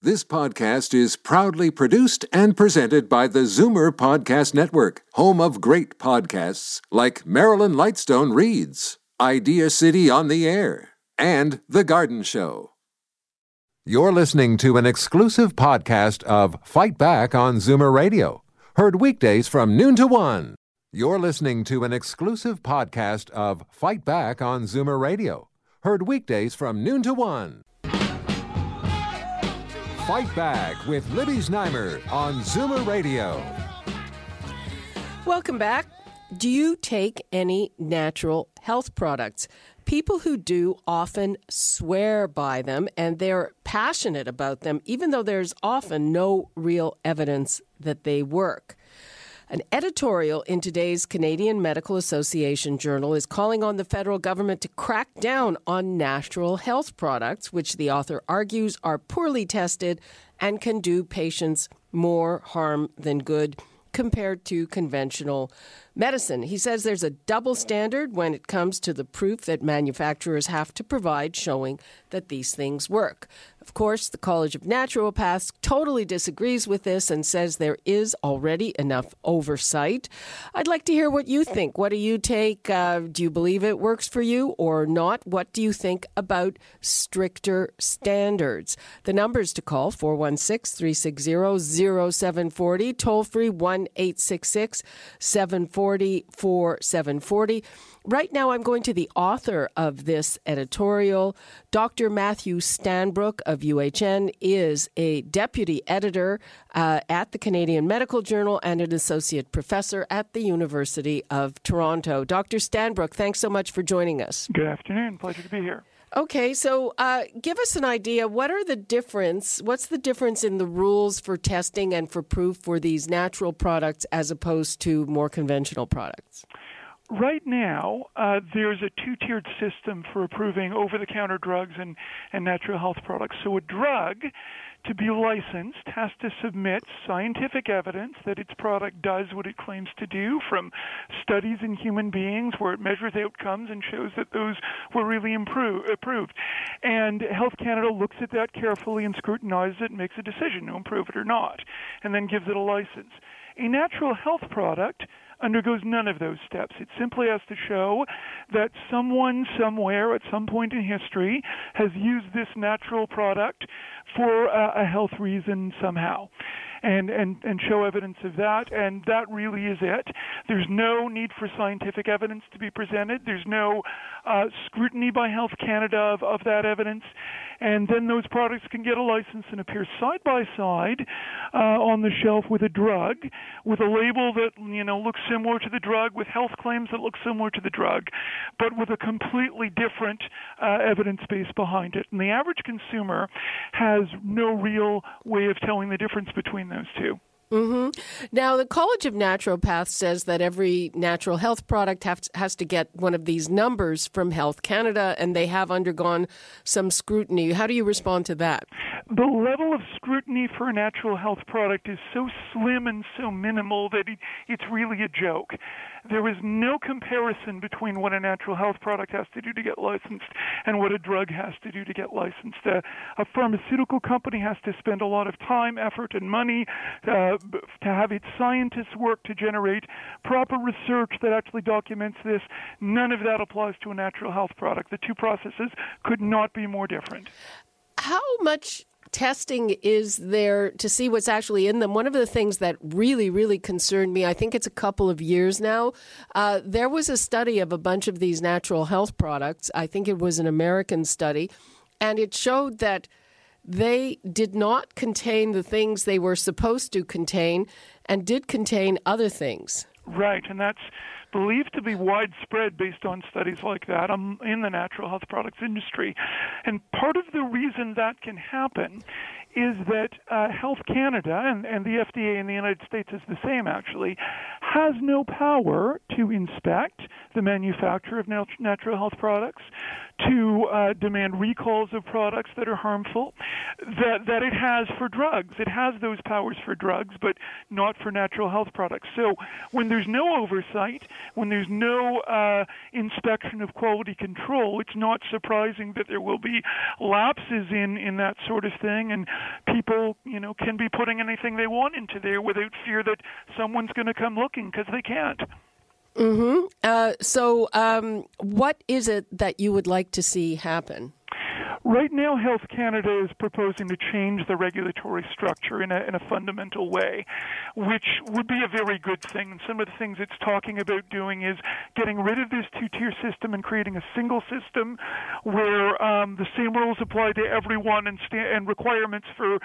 This podcast is proudly produced and presented by the Zoomer Podcast Network, home of great podcasts like Marilyn Lightstone Reads, Idea City on the Air, and The Garden Show. You're listening to an exclusive podcast of Fight Back on Zoomer Radio, heard weekdays from noon to 1. You're listening to an exclusive podcast of Fight Back on Zoomer Radio, heard weekdays from noon to 1. Fight Back with Libby Znaimer on Zoomer Radio. Welcome back. Do you take any natural health products? People who do often swear by them, and they're passionate about them, even though there's often no real evidence that they work. An editorial in today's Canadian Medical Association journal is calling on the federal government to crack down on natural health products, which the author argues are poorly tested and can do patients more harm than good compared to conventional medicine. He says there's a double standard when it comes to the proof that manufacturers have to provide showing that these things work. Of course, the College of Naturopaths totally disagrees with this and says there is already enough oversight. I'd like to hear what you think. What do you take? Do you believe it works for you or not? What do you think about stricter standards? The numbers to call, 416-360-0740, toll-free 1-866-740-4740. Right now, I'm going to the author of this editorial. Dr. Matthew Stanbrook of UHN is a deputy editor at the Canadian Medical Journal and an associate professor at the University of Toronto. Dr. Stanbrook, thanks so much for joining us. Good afternoon. Pleasure to be here. Okay, so give us an idea. What's the difference in the rules for testing and for proof for these natural products as opposed to more conventional products? Right now, there's a two-tiered system for approving over-the-counter drugs and natural health products. So a drug, to be licensed, has to submit scientific evidence that its product does what it claims to do, from studies in human beings where it measures outcomes and shows that those were really approved. And Health Canada looks at that carefully and scrutinizes it and makes a decision to approve it or not, and then gives it a license. A natural health product undergoes none of those steps. It simply has to show that someone somewhere at some point in history has used this natural product for a health reason somehow, and show evidence of that, and that really is it. There's no need for scientific evidence to be presented. There's no scrutiny by Health Canada of that evidence, and then those products can get a license and appear side by side on the shelf with a drug, with a label that looks similar to the drug, with health claims that look similar to the drug, but with a completely different evidence base behind it. And the average consumer has no real way of telling the difference between those two. Mm-hmm. Now, the College of Naturopaths says that every natural health product has to get one of these numbers from Health Canada, and they have undergone some scrutiny. How do you respond to that? The level of scrutiny for a natural health product is so slim and so minimal that it's really a joke. There is no comparison between what a natural health product has to do to get licensed and what a drug has to do to get licensed. A pharmaceutical company has to spend a lot of time, effort, and money to have its scientists work to generate proper research that actually documents this. None of that applies to a natural health product. The two processes could not be more different. How much testing is there to see what's actually in them? One of the things that really, really concerned me, I think it's a couple of years now, there was a study of a bunch of these natural health products. I think it was an American study, and it showed that they did not contain the things they were supposed to contain and did contain other things. Right, and that's believed to be widespread based on studies like that in the natural health products industry. And part of the reason that can happen is that Health Canada and the FDA in the United States is the same, actually, has no power to inspect the manufacture of natural health products, to demand recalls of products that are harmful, that it has for drugs. It has those powers for drugs, but not for natural health products. So when there's no oversight, when there's no inspection of quality control, it's not surprising that there will be lapses in that sort of thing, and people, can be putting anything they want into there without fear that someone's going to come looking, because they can't. Mm-hmm. So what is it that you would like to see happen? Right now, Health Canada is proposing to change the regulatory structure in a fundamental way, which would be a very good thing. And some of the things it's talking about doing is getting rid of this two-tier system and creating a single system where the same rules apply to everyone, and requirements for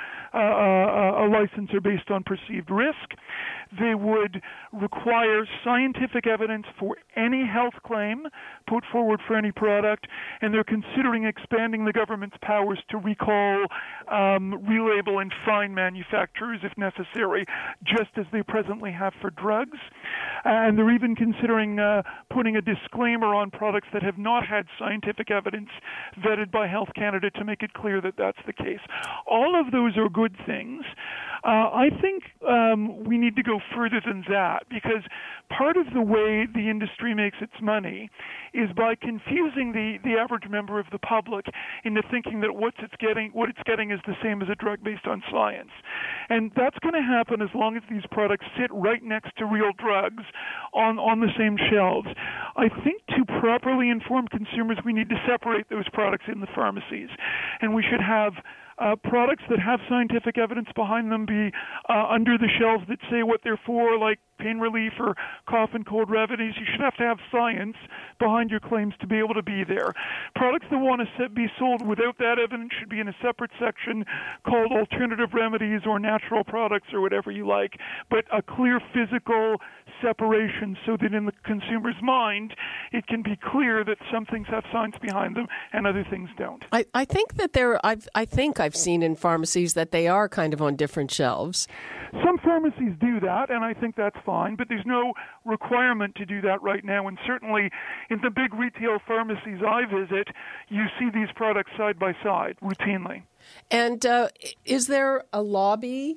a license are based on perceived risk. They would require scientific evidence for any health claim put forward for any product, and they're considering expanding the government's powers to recall, relabel, and fine manufacturers if necessary, just as they presently have for drugs. And they're even considering putting a disclaimer on products that have not had scientific evidence vetted by Health Canada to make it clear that that's the case. All of those are good things. I think we need to go further than that, because part of the way the industry makes its money is by confusing the average member of the public into thinking that what it's getting is the same as a drug based on science. And that's going to happen as long as these products sit right next to real drugs on the same shelves. I think to properly inform consumers, we need to separate those products in the pharmacies, and we should have products that have scientific evidence behind them be under the shelves that say what they're for, like pain relief or cough and cold remedies. You should have to have science behind your claims to be able to be there. Products that want to be sold without that evidence should be in a separate section called alternative remedies or natural products or whatever you like, but a clear physical separation so that in the consumer's mind it can be clear that some things have science behind them and other things don't. I think that I've seen in pharmacies that they are kind of on different shelves. Some pharmacies do that, and I think that's fine, but there's no requirement to do that right now. And certainly in the big retail pharmacies I visit, you see these products side by side routinely. And is there a lobby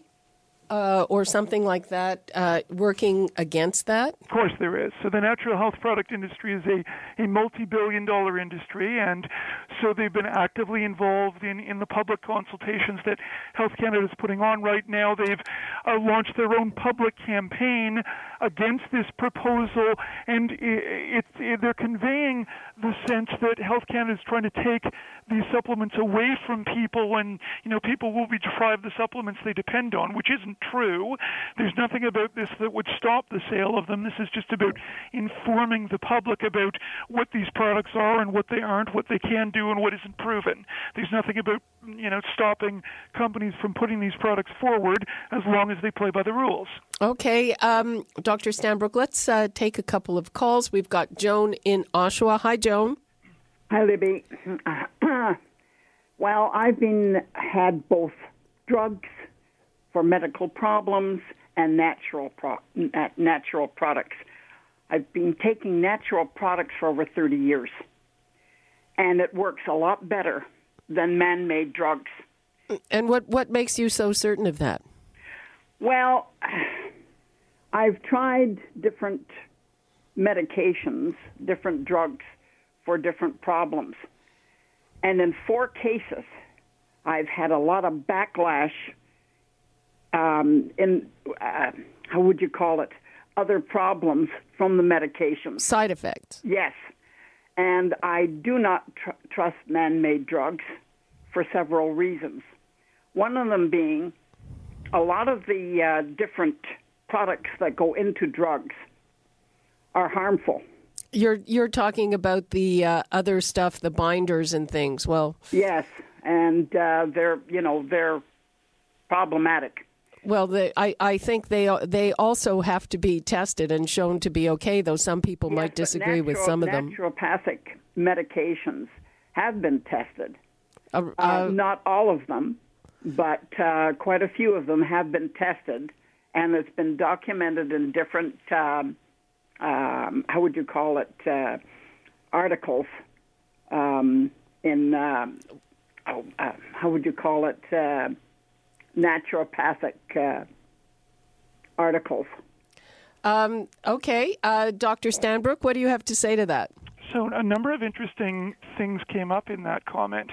or something like that working against that? Of course there is. So the natural health product industry is a multi-billion-dollar industry, and so they've been actively involved in the public consultations that Health Canada is putting on right now. They've launched their own public campaign against this proposal, and they're conveying the sense that Health Canada is trying to take these supplements away from people, and people will be deprived the supplements they depend on, which isn't true. There's nothing about this that would stop the sale of them. This is just about informing the public about what these products are and what they aren't, what they can do and what isn't proven. There's nothing about stopping companies from putting these products forward as long as they play by the rules. Okay, Dr. Stanbrook, let's take a couple of calls. We've got Joan in Oshawa. Hi, Joan. Hi, Libby. Well, I've had both drugs for medical problems and natural products. I've been taking natural products for over 30 years, and it works a lot better than man-made drugs. And what makes you so certain of that? Well, I've tried different medications, different drugs for different problems. And in 4 cases, I've had a lot of backlash how would you call it, other problems from the medications. Side effects. Yes. And I do not trust man-made drugs for several reasons. One of them being a lot of the different products that go into drugs are harmful. You're talking about the other stuff, the binders and things. Well, yes, and they're problematic. Well, I think they also have to be tested and shown to be okay, though some people might disagree with some of them. Naturopathic medications have been tested. Not all of them, but quite a few of them have been tested and it's been documented in different, how would you call it, articles how would you call it, naturopathic articles. Okay. Dr. Stanbrook, what do you have to say to that? So a number of interesting things came up in that comment.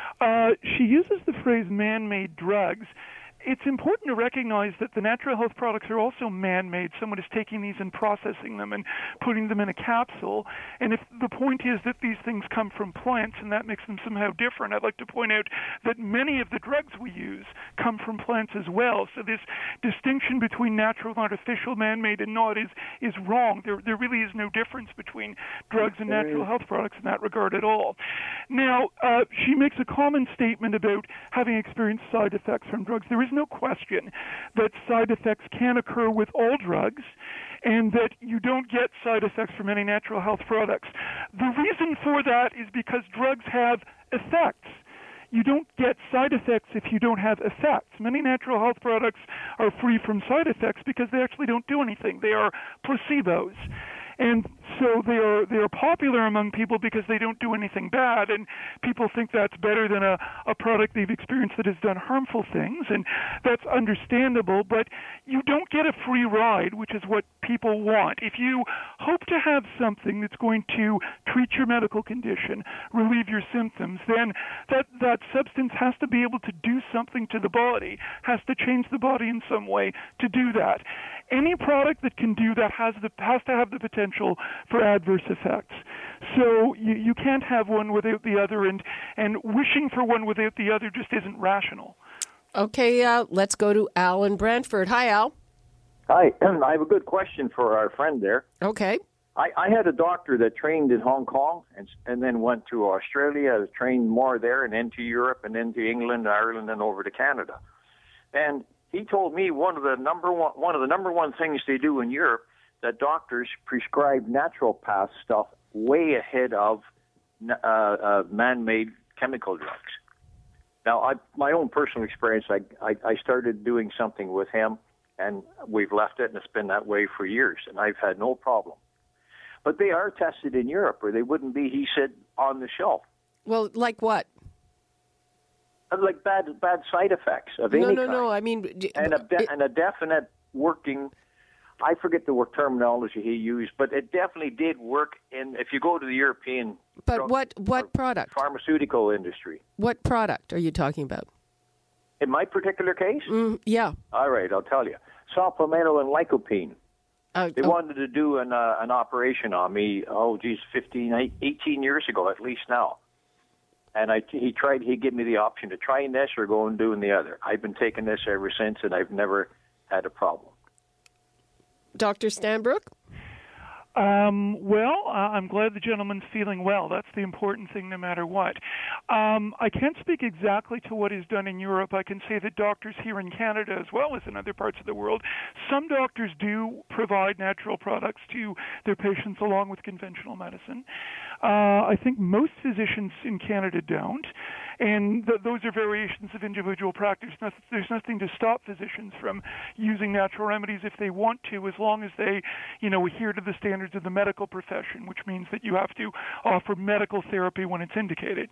She uses the phrase man-made drugs. It's important to recognize that the natural health products are also man-made. Someone is taking these and processing them and putting them in a capsule. And if the point is that these things come from plants and that makes them somehow different, I'd like to point out that many of the drugs we use come from plants as well. So this distinction between natural, artificial, man-made, and not is wrong. There really is no difference between drugs and natural health products in that regard at all. Now, she makes a common statement about having experienced side effects from drugs. There is no question that side effects can occur with all drugs and that you don't get side effects from any natural health products. The reason for that is because drugs have effects. You don't get side effects if you don't have effects. Many natural health products are free from side effects because they actually don't do anything. They are placebos. And so they are popular among people because they don't do anything bad, and people think that's better than a product they've experienced that has done harmful things, and that's understandable, but you don't get a free ride, which is what people want. If you hope to have something that's going to treat your medical condition, relieve your symptoms, then that substance has to be able to do something to the body, has to change the body in some way to do that. Any product that can do that has to have the potential for adverse effects. So you can't have one without the other, and wishing for one without the other just isn't rational. Okay, let's go to Al in Brantford. Hi, Al. Hi. I have a good question for our friend there. Okay. I had a doctor that trained in Hong Kong and then went to Australia, trained more there, and into Europe, and into England, Ireland, and over to Canada. And he told me one of the number one things they do in Europe, that doctors prescribe naturopath stuff way ahead of man-made chemical drugs. Now, my own personal experience, I started doing something with him, and we've left it, and it's been that way for years, and I've had no problem. But they are tested in Europe, or they wouldn't be, he said, on the shelf. Well, like what? Like bad side effects of any kind. No. I mean, and a definite working. I forget the terminology he used, but it definitely did work if you go to the European. But what product? Pharmaceutical industry. What product are you talking about? In my particular case? Yeah. All right, I'll tell you. Sulfamino and lycopene. They wanted to do an operation on me, 18 years ago at least now. And he gave me the option to try this or go and doing the other. I've been taking this ever since, and I've never had a problem. Dr. Stanbrook? I'm glad the gentleman's feeling well. That's the important thing no matter what. I can't speak exactly to what is done in Europe. I can say that doctors here in Canada, as well as in other parts of the world, some doctors do provide natural products to their patients along with conventional medicine. I think most physicians in Canada don't. And those are variations of individual practice. There's nothing to stop physicians from using natural remedies if they want to, as long as they, adhere to the standards of the medical profession, which means that you have to offer medical therapy when it's indicated.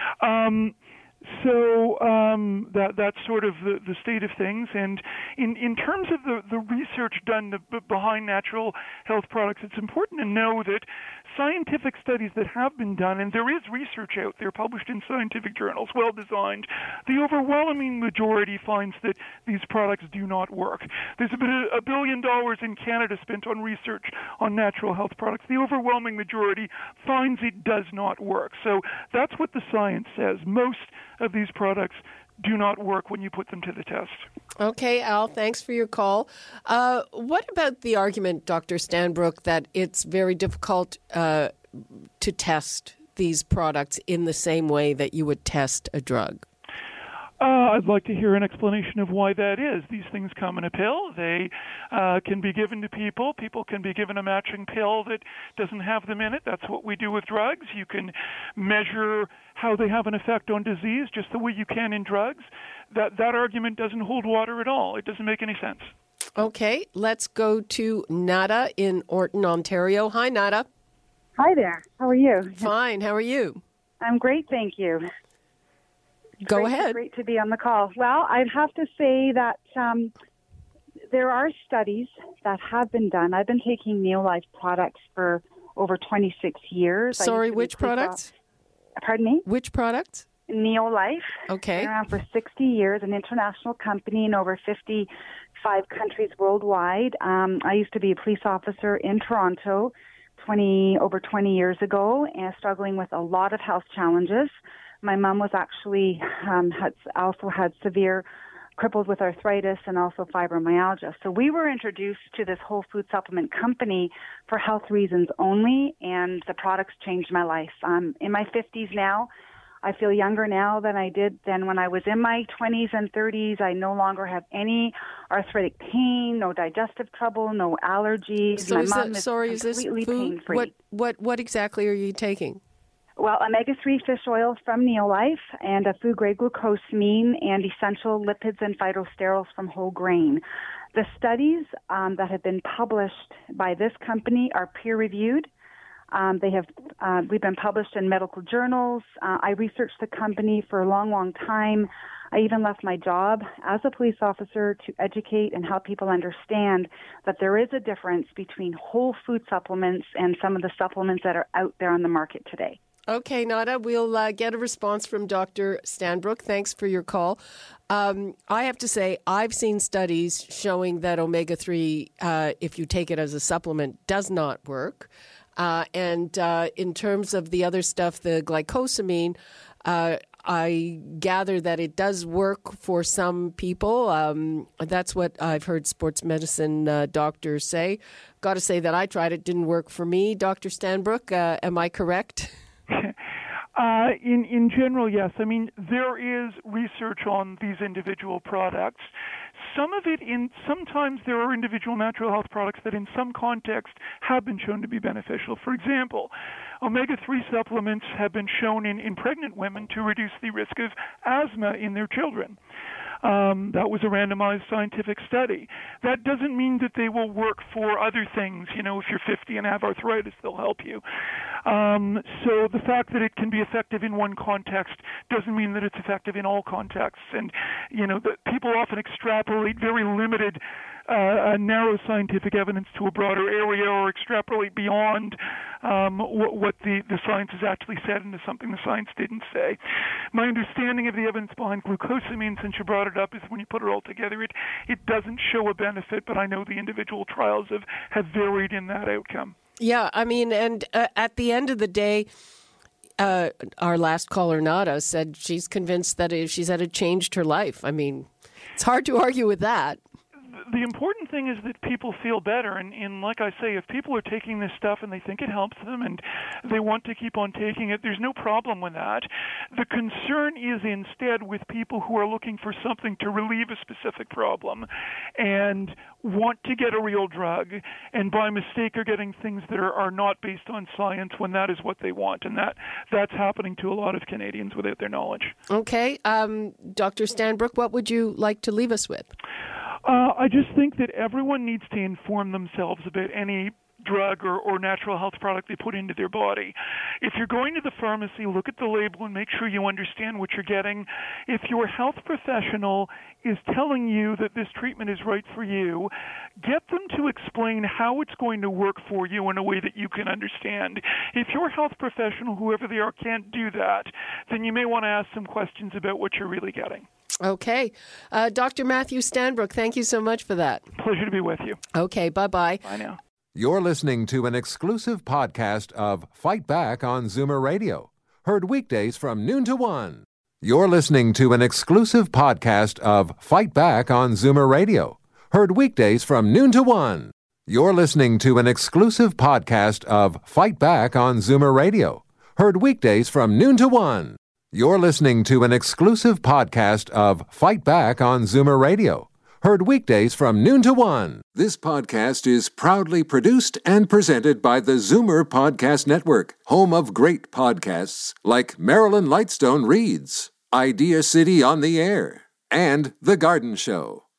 So that's sort of the state of things. And in terms of the research done behind natural health products, it's important to know that scientific studies that have been done, and there is research out there published in scientific journals, well designed, the overwhelming majority finds that these products do not work. There's been $1 billion in Canada spent on research on natural health products. The overwhelming majority finds it does not work. So that's what the science says. Most of these products do not work when you put them to the test. Okay, Al, thanks for your call. What about the argument, Dr. Stanbrook, that it's very difficult to test these products in the same way that you would test a drug? I'd like to hear an explanation of why that is. These things come in a pill. They can be given to people. People can be given a matching pill that doesn't have them in it. That's what we do with drugs. You can measure how they have an effect on disease just the way you can in drugs. That argument doesn't hold water at all. It doesn't make any sense. Okay, let's go to Nada in Orton, Ontario. Hi, Nada. Hi there. How are you? Fine. How are you? I'm great, thank you. Go ahead. Great to be on the call. Well, I'd have to say that there are studies that have been done. I've been taking Neolife products for over 26 years. Sorry, which products? Pardon me? Which products? Neolife. Okay. Been around for 60 years, an international company in over 55 countries worldwide. I used to be a police officer in Toronto over 20 years ago, and struggling with a lot of health challenges. My mom was actually had severe crippled with arthritis and also fibromyalgia. So we were introduced to this whole food supplement company for health reasons only, and the products changed my life. I'm in my 50s now. I feel younger now than I did then when I was in my 20s and 30s. I no longer have any arthritic pain, no digestive trouble, no allergies. So my mom is this completely food? pain-free. What exactly are you taking? Well, omega-3 fish oil from Neolife and a food-grade glucosamine and essential lipids and phytosterols from whole grain. The studies that have been published by this company are peer-reviewed. We've been published in medical journals. I researched the company for a long, long time. I even left my job as a police officer to educate and help people understand that there is a difference between whole food supplements and some of the supplements that are out there on the market today. Okay, Nada, we'll get a response from Dr. Stanbrook. Thanks for your call. I have to say, I've seen studies showing that omega-3, if you take it as a supplement, does not work. And in terms of the other stuff, the glycosamine, I gather that it does work for some people. That's what I've heard sports medicine doctors say. Got to say that I tried it, didn't work for me. Dr. Stanbrook, am I correct? In general, yes. I mean, there is research on these individual products. Sometimes there are individual natural health products that in some context have been shown to be beneficial. For example, omega-3 supplements have been shown in pregnant women to reduce the risk of asthma in their children. That was a randomized scientific study. That doesn't mean that they will work for other things. You know, if you're 50 and have arthritis, they'll help you. So the fact that it can be effective in one context doesn't mean that it's effective in all contexts. And, you know, people often extrapolate very limited narrow scientific evidence to a broader area or extrapolate beyond what the science has actually said into something the science didn't say. My understanding of the evidence behind glucosamine, since you brought it up, is when you put it all together, it doesn't show a benefit, but I know the individual trials have varied in that outcome. Yeah, I mean, and at the end of the day, our last caller, Nada, said she's convinced that she said it changed her life. I mean, it's hard to argue with that. The important thing is that people feel better, and like I say, if people are taking this stuff and they think it helps them and they want to keep on taking it, there's no problem with that. The concern is instead with people who are looking for something to relieve a specific problem and want to get a real drug, and by mistake are getting things that are not based on science when that is what they want, and that's happening to a lot of Canadians without their knowledge. Okay. Dr. Stanbrook, what would you like to leave us with? I just think that everyone needs to inform themselves about any drug or natural health product they put into their body. If you're going to the pharmacy, look at the label and make sure you understand what you're getting. If your health professional is telling you that this treatment is right for you, get them to explain how it's going to work for you in a way that you can understand. If your health professional, whoever they are, can't do that, then you may want to ask some questions about what you're really getting. Okay. Dr. Matthew Stanbrook, thank you so much for that. Pleasure to be with you. Okay, bye-bye. Bye now. You're listening to an exclusive podcast of Fight Back on Zoomer Radio, heard weekdays from noon to 1. You're listening to an exclusive podcast of Fight Back on Zoomer Radio, heard weekdays from noon to 1. You're listening to an exclusive podcast of Fight Back on Zoomer Radio, heard weekdays from noon to 1. You're listening to an exclusive podcast of Fight Back on Zoomer Radio, heard weekdays from noon to 1. This podcast is proudly produced and presented by the Zoomer Podcast Network, home of great podcasts like Marilyn Lightstone Reads, Idea City on the Air, and The Garden Show.